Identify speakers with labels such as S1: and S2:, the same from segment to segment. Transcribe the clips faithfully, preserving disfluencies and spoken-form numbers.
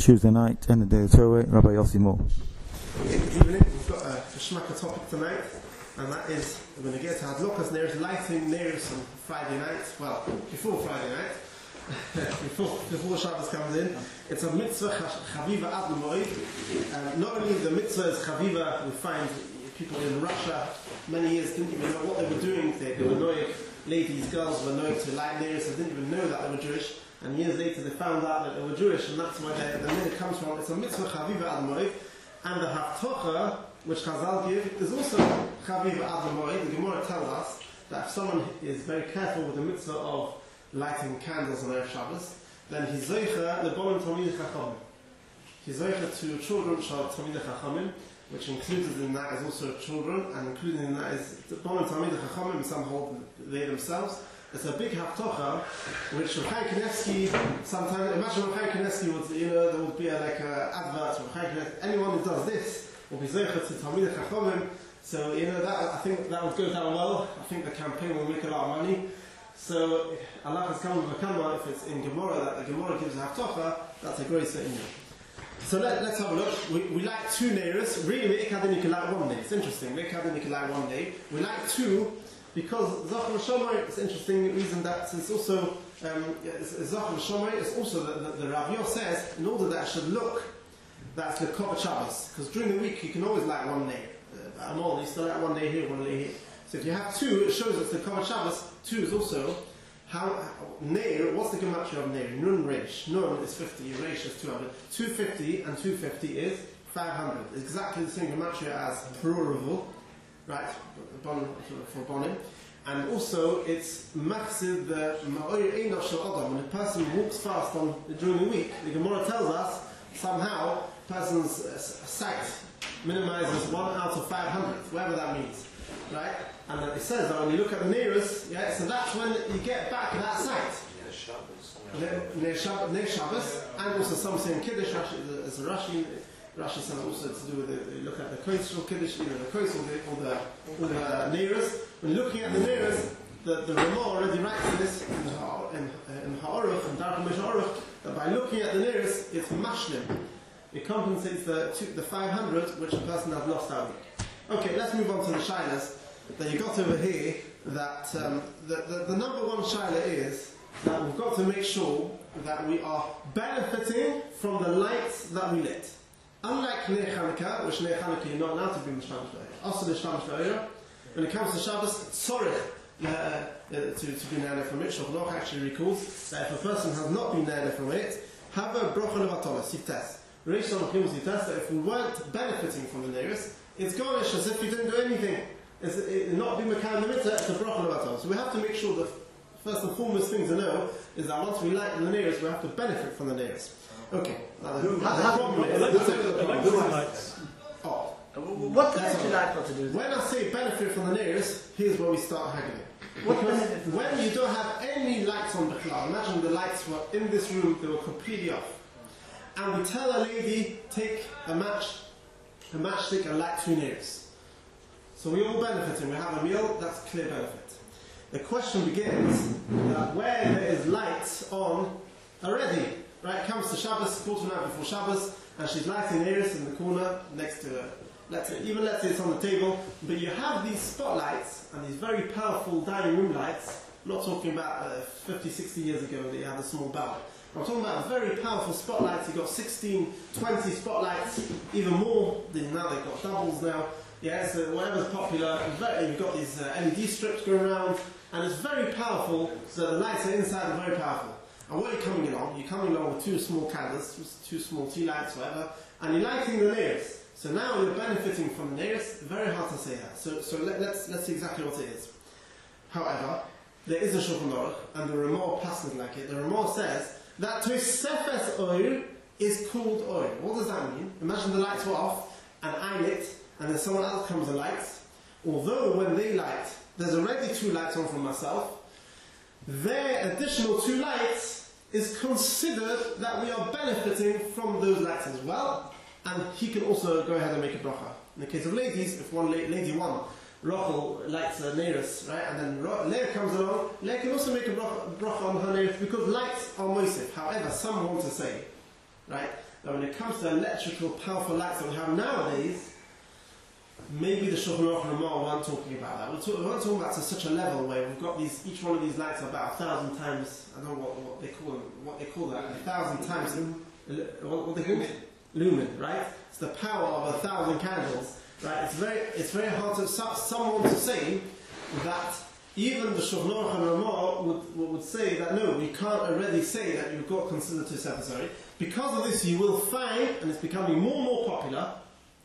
S1: Tuesday night, end of the day of Torah, Rabbi Yossi Moore.
S2: Evening, we've got a Shmaka topic tonight, and that is, we're going to get to Hadlokas Neiros, lighting Neiros on Friday night, well, before Friday night, before, before Shabbos comes in. It's a mitzvah, Chaviva Ad L'Moed. Um, not only the mitzvah is Chaviva, we find people in Russia many years didn't even know what they were doing. They, they were knowing, ladies, girls were known to light Neiros, they didn't even know that they were Jewish. And years later they found out that they were Jewish, and that's where the minute comes from. It's a mitzvah Chaviva Ad Moed, and the Haftocha, which Chazal give, is also Chaviva Ad Moed. The Gemara tells us that if someone is very careful with the mitzvah of lighting candles on Erev Shabbos, then he's Zoicha L'Bonim Talmidei Chachamim. He's Zoicha to children Shal Talmidei Chachamim, which included in that is also children, and included in that is Bonim Talmidei Chachamim, and some hold they themselves. It's a big haftocha, which Reb Chaim Kanievsky sometimes, imagine Reb Chaim Kanievsky would, you know, there would be a, like an advert, Reb Chaim Kanievsky, anyone who does this will be Zoicha to Talmidei Chachamim. So, you know, that, I think that would go down well. I think the campaign will make a lot of money. So, Allah has come with a kama, if it's in Gemara, that the Gemara gives a haftocha, that's a great thing. So let, let's have a look. We, we like two neiros. Really, Me'ikadin you can like one day. It's interesting. Me'ikadin you can like one day. We like two. Because Zachar Shomai, it's an interesting reason that it's also, um, Zachar Shomai is also, the, the, the Rav Yor says, in order that it should look, that's the Kovat Shabbos. Because during the week you can always light one day. Uh, and all, you still light one day here, one day here. So if you have two, it shows it's the Kovat Shabbos. Two is also, how, Neir, what's the gematria of Neir? Nun Reish. Nun is fifty, Reish is two hundred. two hundred fifty and two hundred fifty is five hundred. It's exactly the same gematria as Peruravu. Right, bon, for bonim, and also it's machsid the ma'oyer einav shel adam. When a person walks fast on during the week, the Gemara tells us somehow a person's uh, sight minimizes one out of five hundred, whatever that means, right? And then it says that when you look at the nearest, yeah, so that's when you get back that sight. Near Shabbos, near Shabbos, and also some say in Kiddush, Rashi, as a Rashi. Rashi says also to do with the, you look at the coastal Kiddush, either the coast or the, or the, or the nearest. When looking at the nearest, the, the Ramah already writes this in, in, in Ha'aruch, and Darkei Moshe Aruch, that by looking at the nearest, it's mashlim. It compensates the, two, the five hundred which a person has lost out of. Okay, let's move on to the shilas that you got over here, that um, the, the, the number one shilah is that we've got to make sure that we are benefiting from the lights that we lit. Unlike Ner Chanukah, which Ner Chanukah you're not allowed to be Mishtamish B'Eira. Also the Mishtamish B'Eira. When it comes to Shabbos, Tzorich uh, uh, to, to be Neder from it. Shulchan Aruch actually recalls that if a person has not been Neder from it, have a Brocha Levatola, Siftes. Reish Shalachim Siftes, that if we weren't benefiting from the Neris, it's garnish as if we didn't do anything. It's it, not be Mekayim the Mitzvah, it's a Brocha Levatola. So we have to make sure that first and foremost thing to know is that once we light the Neris, we have to benefit from the Neris. Okay. Now, the, the problem is, oh,
S3: what does you like what to do?
S2: when I say benefit from the nearest, here's where we start haggling. Because when you don't have any lights on the cloud, imagine the lights were in this room, they were completely off. And we tell a lady, take a match, a matchstick and light two nearest. So we're all benefiting, we have a meal, that's clear benefit. The question begins that where there is lights on already, right, it comes to Shabbos, quarter night before Shabbos, and she's lighting Eris in the corner next to her. Let's say, even let's say it's on the table, but you have these spotlights and these very powerful dining room lights. I'm not talking about uh, fifty, sixty years ago that you had a small bulb. I'm talking about very powerful spotlights. You've got sixteen, twenty spotlights, even more. Now they've got doubles now. Yeah, so whatever's popular, very, you've got these uh, L E D strips going around, and it's very powerful, so the lights are inside are very powerful. And what are you coming along? You're coming along with two small candles, two small tea lights, whatever, and you're lighting the nearest. So now you're benefiting from the nearest. Very hard to say that. So, so let, let's let's see exactly what it is. However, there is a Shulchan Aruch, and the Ramah passes like it. The Ramah says that Tosefes oil is called oil. What does that mean? Imagine the lights were off, and I lit, and then someone else comes and lights. Although when they light, there's already two lights on from myself. Their additional two lights is considered that we are benefiting from those lights as well, and he can also go ahead and make a bracha. In the case of ladies, if one la- lady one, Rachel lights a Neris, right, and then Ra- Leah comes along, Leah can also make a bracha, bracha on her Neris because lights are moisif. However, some want to say, right, that when it comes to electrical, powerful lights that we have nowadays, maybe the Shulchan Aruch and Ramah weren't talking about that. We're, talk, we weren't talking about to such a level where we've got these, each one of these lights are about a thousand times, I don't know what, what they call them, what they call that, a thousand times, what, what they call it? Lumen, right? It's the power of a thousand candles, right? It's very, it's very hard to, someone to say that even the Shulchan Aruch and Ramah would, would say that no, we can't already say that you've got considered to necessary. Because of this, you will find, and it's becoming more and more popular,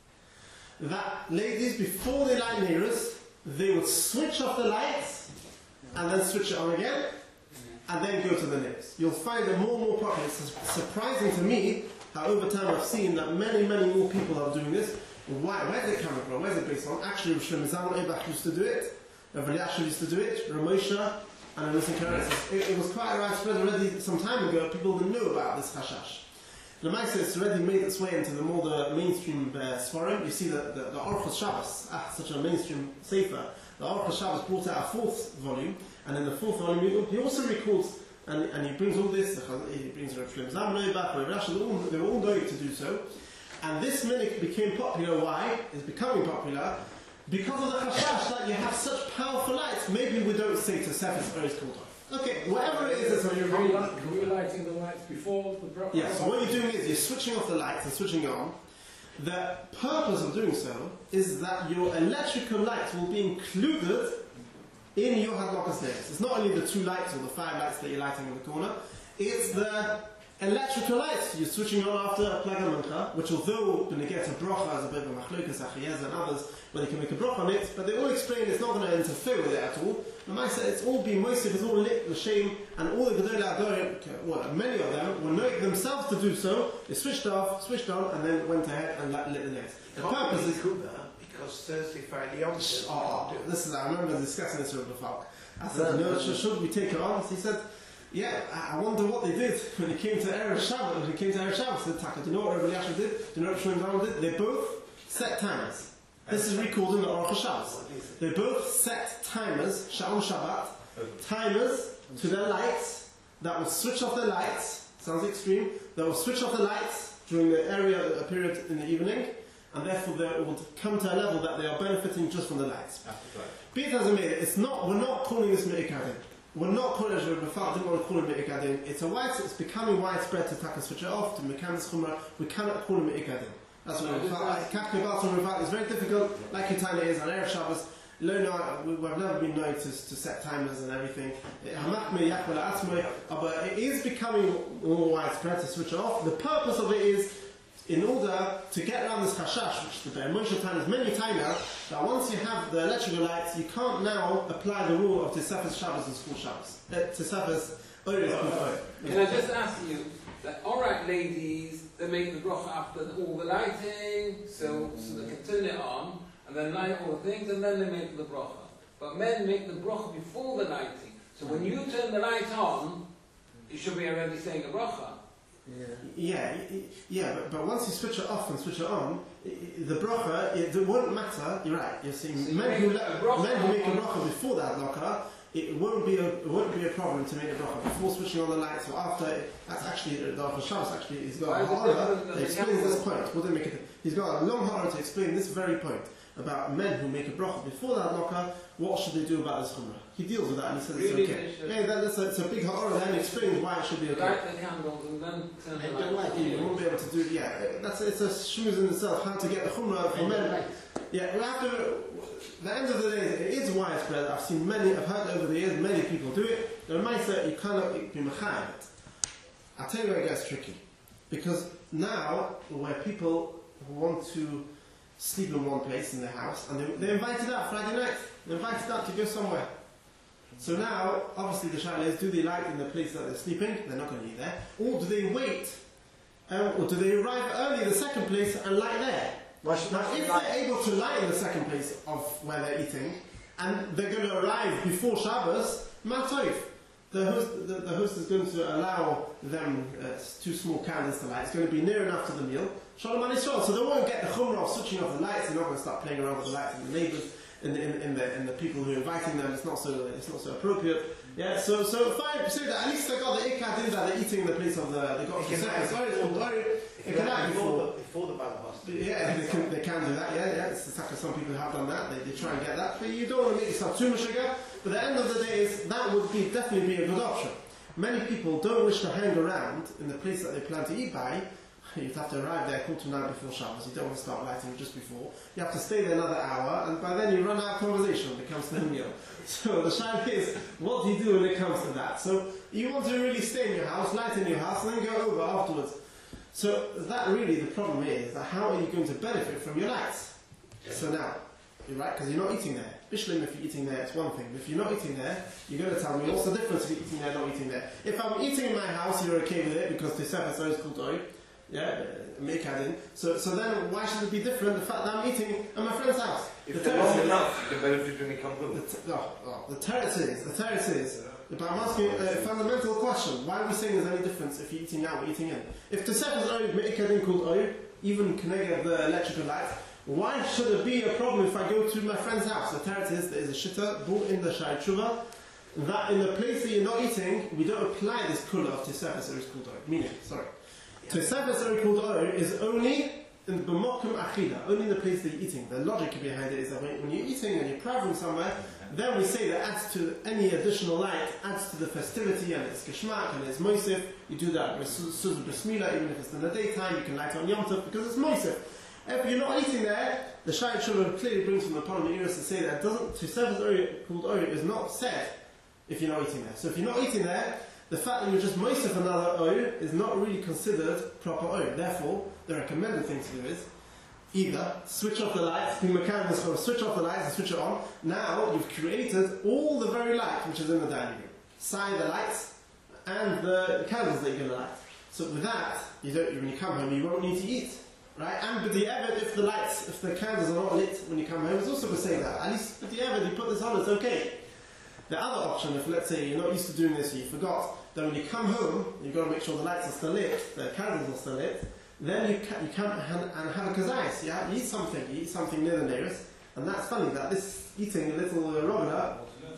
S2: that ladies, before they light neiros, they would switch off the lights and then switch it on again and then go to the neiros. You'll find that more and more popular. It's surprising to me how over time I've seen that many, many more people are doing this. Why? Where's it coming from? Where's it based on? Actually, Shlomo Zalman Auerbach used to do it. Rav Elyashiv used to do it. Ramosha and Anisim Karen. It, it was quite widespread already some time ago. People didn't know about this hashash. The Maisa, it's already made its way into the more the mainstream uh, Sforim. You see that the, the Orchos Shabbos, ah, such a mainstream sefer. The Orchos Shabbos brought out a fourth volume, and in the fourth volume he also records, and, and he brings all this. He brings Rav Shlomo Zalman Auerbach, Rav Elyashiv. They were all going to do so, and this minhag became popular. Why? It's becoming popular because of the chashash that you have such powerful lights. Maybe we don't say to Sefes or it's called off. Okay, whatever it is, it's on your
S4: Are you lighting the lights before the bracha?
S2: Yeah, so what you're doing is you're switching off the lights and switching it on. The purpose of doing so is that your electrical lights will be included in your hadlokas neiros. It's not only the two lights or the five lights that you're lighting in the corner, it's the electrical lights you're switching on after a Plag HaMincha, which although when they get a bracha as a bit of a machlokas, Achiyez and others, where they can make a bracha on it, but they all explain it's not going to interfere with it at all. The Maisa, it's all been moistif, it's all lit, l'shem, and all the Gedolei Adorim, well, many of them were knowing themselves to do so. They switched off, switched on, and then went ahead and lit the neiros. The purpose is
S3: because Thursday, Friday, on.
S2: Oh, this is, I remember discussing this with the Falk. I said, no, should, should we take it on? So he said, yeah, I wonder what they did when it came to Erev Shabbat. When it came to Erev Shabbat, they said, Taka, do you know what Rav Elyashiv did? Do you know what Shlomo Zalman did? They both set timers. This is recorded in the Aruch Shabbos. They both set timers, Sha'on Shabbat, timers to their lights that will switch off their lights. Sounds extreme. They will switch off the lights during the area a period in the evening, and therefore they will come to a level that they are benefiting just from the lights. Be it as it may, it's not. We're not calling this me'ikadim. We're not calling it a Rafal, didn't want to call it me'ikadim. It's a wide, it's becoming widespread to taka switch it off, to mekanis chumrah. We cannot call it me'ikadim. That's what Rafal, it's very difficult, like Kitana is on Erev Shabbos. We've never been known to, to set timers and everything. But it is becoming more widespread to switch it off. The purpose of it is in order to get around this chashash, which the emotional time is many times now, that once you have the electrical lights, you can't now apply the rule of Tesefes Shabbos and school Shabbos. Uh, Tesefes Oyer.
S4: Can I just ask you, that alright ladies, they make the bracha after all the lighting, so, so they can turn it on, and then light all the things, and then they make the bracha. But men make the bracha before the lighting. So when you turn the light on, you should be already saying a bracha.
S2: Yeah, yeah, yeah but, but once you switch it off and switch it on, the bracha, it, it won't matter. You're right. You're seeing
S4: so
S2: men,
S4: you
S2: who, men who make a bracha before that bracha, it won't be a it won't be a problem to make a bracha before switching on the lights or after. That's actually the Aruch Shabbos. Actually, he's got a horror that explains this point. We'll make it. He's got a long horror to explain this very point about men who make a bracha before that bracha. What should they do about this chumrah? He deals with that and he says
S4: really
S2: it's okay. Yeah, that, that's a, it's a big horror. Then he explains why it should be okay.
S4: Light the candles and then turn the light on.
S2: You won't be able to do. Yeah, that's it's a shmooze in itself. How to get the chumrah for men. Yeah, we have to. The end of the day, it is widespread. I've seen many. I've heard over the years many people do it. The Maisa, you cannot be mechayiv it. I'll tell you where it gets tricky, because now where people want to sleep in one place in their house, and they, they're invited out Friday night. They're invited out to go somewhere. So now, obviously, the shaila is: do they light in the place that they're sleeping? They're not going to eat there, or do they wait, um, or do they arrive early in the second place and light there? Now, if they're able to light in the second place of where they're eating, and they're going to arrive before Shabbos, matov. The host, the, the host is going to allow them uh, two small candles to light. It's going to be near enough to the meal. Shalom and Yisrael. So they won't get the chumrah of switching off the lights. They're not going to start playing around with the lights and the neighbours and the, in, in the, and the people who are inviting them. It's not so it's not so appropriate. Yeah. So so fine. So that at least they got the ikad in that they're eating in the place of the they got the second. Sorry, it's all worried. It can before.
S3: Before the Balabas.
S2: Yeah, they can, they can do that, yeah, yeah. It's exactly, some people have done that, they, they try and get that. But you don't want to make yourself too much sugar. But at the end of the day, is that would be definitely be a good option. Many people don't wish to hang around in the place that they plan to eat by. You'd have to arrive there quarter to nine before Shabbos. You don't want to start lighting just before. You have to stay there another hour, and by then you run out of conversation when it comes to the meal. So the shayla is, what do you do when it comes to that? So you want to really stay in your house, light in your house, and then go over afterwards. So that really, the problem is, that how are you going to benefit from your lights? So now, you're right, because you're not eating there. Bishlim, if you're eating there, it's one thing. But if you're not eating there, you're going to tell me what's the difference if you're eating there, not eating there. If I'm eating in my house, you're okay with it, because the Sefer is called oil. Yeah, make in. So, so then why should it be different? The fact that I'm eating at my friend's house.
S5: If
S2: the
S5: they're not enough, you can benefit when you come home.
S2: The, t- oh, oh, the teretz is, the teretz is. But I'm asking a fundamental question. Why are we saying there's any difference if you're eating out or eating in? If the Sefer is oil, make in called oil, even connected the electrical light, why should it be a problem if I go to my friend's house? The teretz is, there is a shitta brought in the Shai Tshuva, that in the place that you're not eating, we don't apply this kula of Tisefes or is called oil. Meaning, sorry. Tisefes or called oil is only in the b'mokum achida, only in the place that you're eating. The logic behind it is that when you're eating and you're traveling somewhere, then we say that adds to any additional light, adds to the festivity, and it's geschmack and it's moisif. You do that with suzah b'smila, even if it's in the daytime, you can light on Yom Tov because it's moisif. If you're not eating there, the Shai Tshuva clearly brings from the Parliament Eros to say that doesn't Tisefes or called oil is not said if you're not eating there. So if you're not eating there, the fact that you're just moisif another oil is not really considered proper oil. Therefore, the recommended thing to do is either switch off the lights, the mechanics or switch off the lights and switch it on. Now you've created all the very light which is in the dining room. Side the lights and the candles that you're going to light. So with that, you don't, when you come home, you won't need to eat. Right? And but the evid, if the lights, if the candles are not lit when you come home, it's also going to say that. At least with the evid, you put this on, it's okay. The other option, if let's say you're not used to doing this, or you forgot, then when you come home, you've got to make sure the lights are still lit, the candles are still lit, then you, ca- you come and, and have a kazais. You, have, you eat something, you eat something near the nearest, and that's funny that this eating a little uh, robina.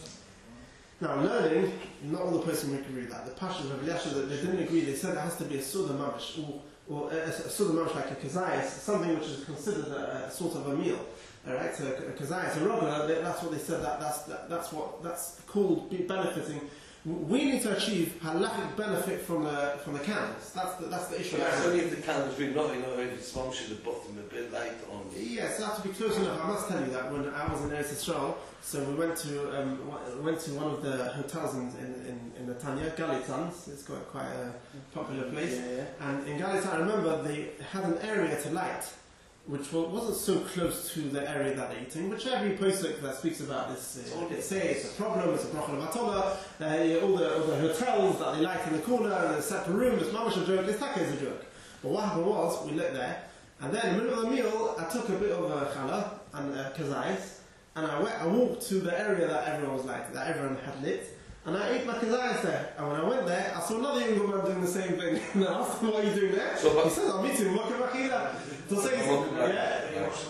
S2: Now, learning, not all the person would agree with that. The Pashas of Eliashah, they didn't agree, they said it has to be a suda mamish, or, or a, a, a suda mamish like a kazais, something which is considered a, a sort of a meal. Alright, so a kazayas, a robber, that's what they said, that, that's, that, that's what, that's called benefiting. We need to achieve halachic benefit from the, from the candles. That's the, that's the issue.
S5: But that's only if the candles really not, you know, if it's one should have bottom a bit light on.
S2: Yes, it has to be close enough. I must tell you that when I was in Eretz Yisrael, so we went to um, went to one of the hotels in in, in Netanya, Galitans. It's quite quite a popular place.
S1: Yeah, yeah.
S2: And in Galitan, I remember they had an area to light, which wasn't so close to the area that they're eating, which every postscript that speaks about this, uh, they say it's a problem, it's a problem of Atola, uh, all, the, all the hotels that they light in the corner, and a separate room, it's mamash a joke, this taka is a joke. But what happened was, we lit there, and then in the middle of the meal, I took a bit of a challah and a kazais, and I, went, I walked to the area that everyone was lighting, that everyone had lit, and I ate my kazais there. And when I went there, I saw another young woman doing the same thing. And I asked him, what are you doing there?
S5: So,
S2: he says, I'm eating mokim akida. So say, yeah.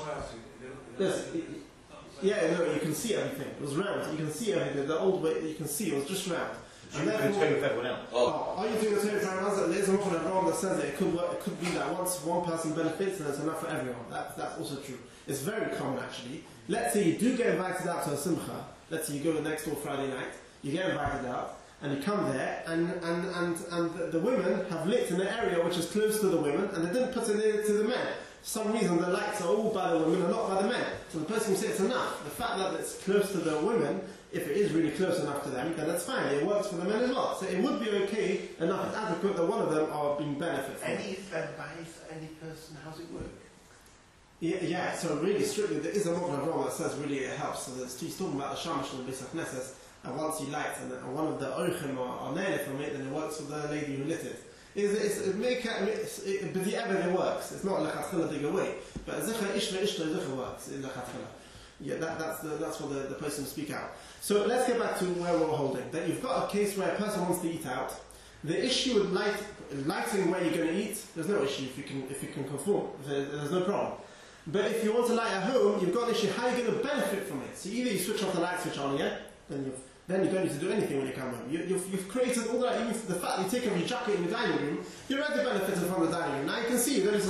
S2: Yes, yeah, no, you can see everything. It was round. You can see everything. The old way, you can see, it was just round. And therefore, oh, are you doing the same for everyone else? There's a lot of everyone that says that it could work, it could be that once one person benefits, then it's enough for everyone. That, that's also true. It's very common actually. Let's say you do get invited out to a simcha. Let's say you go to next door Friday night. You get invited out, and you come there, and, and, and, and the, the women have lit in an area which is close to the women, and they didn't put it near to the men. For some reason, the lights are all by the women and not by the men. So the person will say it's enough. The fact that it's close to the women, if it is really close enough to them, then that's fine. It works for the men as well. So it would be okay enough, it's adequate that one of them are being benefited from.
S3: Any advice, any person, how's it work?
S2: Yeah, yeah, so really strictly, there is a model of law that says really it helps. So there's, he's talking about the shamash and the B'sach Nesses. And once you light, and, and one of the oichim are nailed from it, then it works for the lady who lit it. It's, it's, it make it, it, but the ever it works. It's not lechatchila dig away, but zicha ishva ishta zicha works in lechatchila. Yeah, that, that's the, that's what the, the person will speak out. So let's get back to where we're holding. That you've got a case where a person wants to eat out. The issue with light, lighting where you're going to eat, there's no issue if you can if you can conform. There, there's no problem. But if you want to light at home, you've got an issue how you're going to benefit from it. So either you switch off the light switch on, yeah, then you've Then you don't need to do anything when you come home. You, you've, you've created all that, even the fact that you take off your jacket in the dining room, you're already benefited from the dining room. Now you can see, you don't need to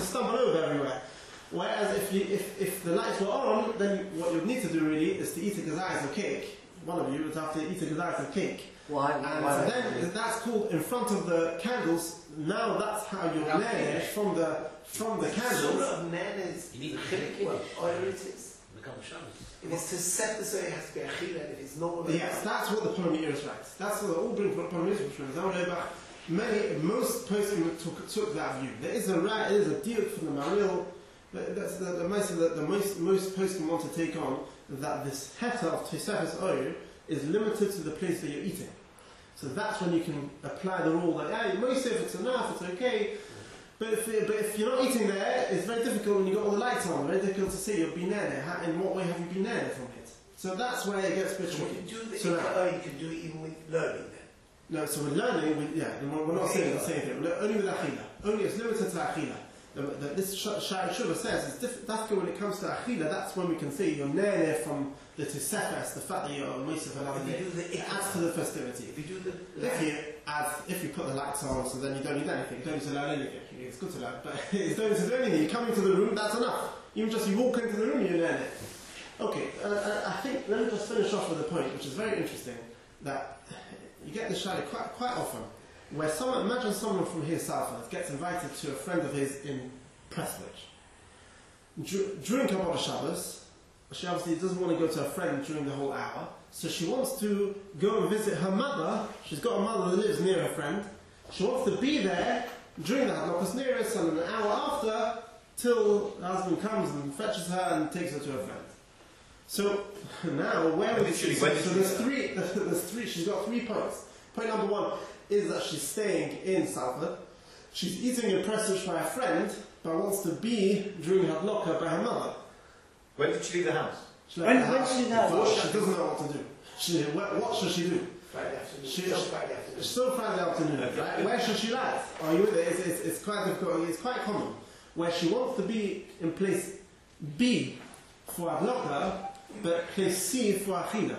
S2: stumble over everywhere. Whereas if, you, if, if the lights were on, then what you'd need to do really is to eat a gazais of cake. One of you would have to eat a gazais of cake.
S3: Why?
S2: And
S3: why
S2: so then that's called in front of the candles. Now that's how you're nene from the from the candles.
S3: Surah of Nanas,
S4: You need
S3: the
S4: to
S3: chilek, well, or it is. If it's to set the so it has to be a chila, and if it's normal.
S2: Yes, that's what the Polomius writes. That's what the all bring from the Polomius writes. Many, most postscripts took, took that view. There is a right, there is a deal from the Maril. That's the, the most the, the most most postscripts want to take on that this heta of Tosefes oil is limited to the place that you're eating. So that's when you can apply the rule that yeah, most if it's enough, it's okay. But if, but if you're not eating there, it's very difficult when you've got all the lights on. Very difficult to see you've been there. How, in what way have you been there from it? So that's where it gets a bit
S3: So you
S2: tricky.
S3: can do the
S2: So now-
S3: ikra, you can do it even with learning then.
S2: No, so we're learning, we, yeah, we're we're not saying the same thing. We're only with Achila. Only it's limited to Achila. The, the, this Shari Shuvah says it's diff- that's when it comes to Achila, that's when we can see you're near from the Tosefes, the fact that you're a Moisef another
S3: If
S2: day.
S3: you do the
S2: It adds to the festivity.
S3: If you do the
S2: If you add, if you put the lights on, so then you don't need anything. You don't need to learn anything. It's good to learn, but it's don't need to do anything. You come into the room, that's enough. Even just you walk into the room, you learn it. Okay, uh, uh, I think let me just finish off with a point, which is very interesting. That you get this shayla quite quite often, where someone imagine someone from here Salford gets invited to a friend of his in Prestwich. Dur- during Kabbalah Shabbos, she obviously doesn't want to go to a friend during the whole hour, so she wants to go and visit her mother. She's got a mother that lives near her friend. She wants to be there during the Hadlokas nearest and an hour after, till her husband comes and fetches her and takes her to her friend. So now, where would she? So, so there's three. There's three. She's got three points. Point number one is that she's staying in Salford. She's eating in Prestwich by a friend, but wants to be during Hadloka by her mother.
S6: When did she leave the house?
S2: She
S3: When-
S2: left the
S3: when
S2: house,
S3: she leave the house?
S2: but she doesn't know what to do. She, what, what should she do?
S3: Friday afternoon.
S2: She-
S3: Still Friday afternoon.
S2: It's still Friday afternoon, right? Where should she lie? Are you with it? It's, it's, it's quite difficult. It's quite common. Where she wants to be in place B for Hadloka, but place C for Achila.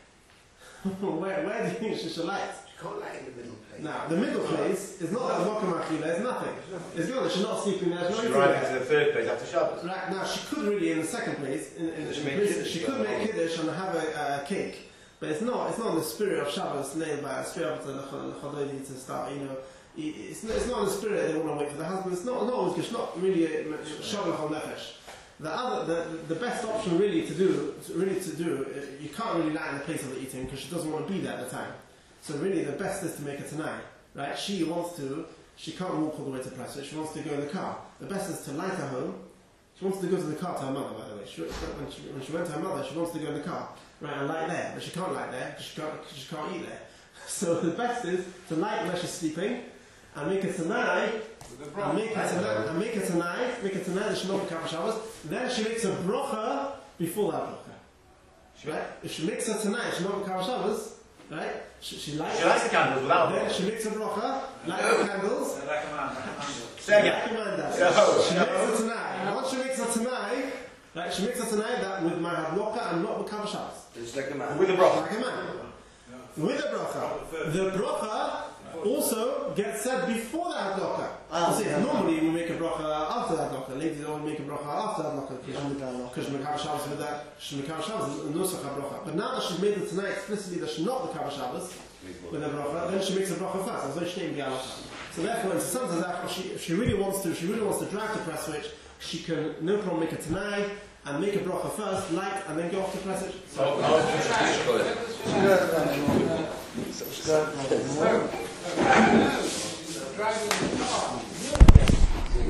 S2: where, where do you think she should lie?
S3: You can't lie in the middle place.
S2: Now, the middle place is not Hadloka Achila, it's nothing. It's good. She's not sleeping there. She's not
S6: She's
S2: eating
S6: riding
S2: there.
S6: to the third place after Shabbos.
S2: Right, now she could really, in the second place, in, in,
S6: She
S2: in
S6: make
S2: place,
S6: kiddush,
S2: she
S6: yeah.
S2: could make kiddush and have a uh, cake, but it's not. It's not in the spirit of Shabbos laid by a spirit of the Chodoli to start. You know, it's not, it's not in the spirit that they want to wait for the husband. It's not. Not always. It's not really Shabbos on nefesh. The other, the, the best option really to do, really to do, uh, you can't really lie in the place of the eating because she doesn't want to be there at the time. So really, the best is to make her tonight. Right? She wants to. She can't walk all the way to Prestwich. She wants to go in the car. The best is to light her home. She wants to go to the car to her mother, by the way. She, when, she, when she went to her mother, she wants to go in the car, right, and light there. But she can't light there because she can't, cause she can't eat there. So the best is to light where she's sleeping and make it tonight. And make it tonight. And make it tonight. Make it tonight. That she not become Shabbos. Then she makes a brocha before that brocha. Right? If she makes it tonight, she not become Shabbos. Right? She, she lights.
S6: She lights the candles without
S2: Then
S6: them.
S2: she makes a brocha, light the candles.
S6: Say again.
S2: Recommend that.
S6: No,
S2: She
S6: no.
S2: makes it tonight. Once she makes it tonight, right, she makes it tonight that with my hadloka and not with Kav Shabbos.
S5: It's like a man.
S6: With the broth.
S2: Like a man. With the bracha. The bracha also gets said before the hadloka.
S3: Ah,
S2: You see,
S3: yeah.
S2: normally we make a bracha after the hadloka. Ladies don't make a bracha after the hadloka because she Kav Shabbos with that. She Kav Shabbos is nusach bracha. But now that she's made it tonight explicitly that she's not the Kav Shabbos with the bracha, then she makes a bracha first. As though she didn't be halacha. So therefore, in some sense, if she, if she really wants to, if she really wants to drive to Prestwich, she can no problem make it tonight and make a bracha first, light, and then go off to Prestwich.
S4: So,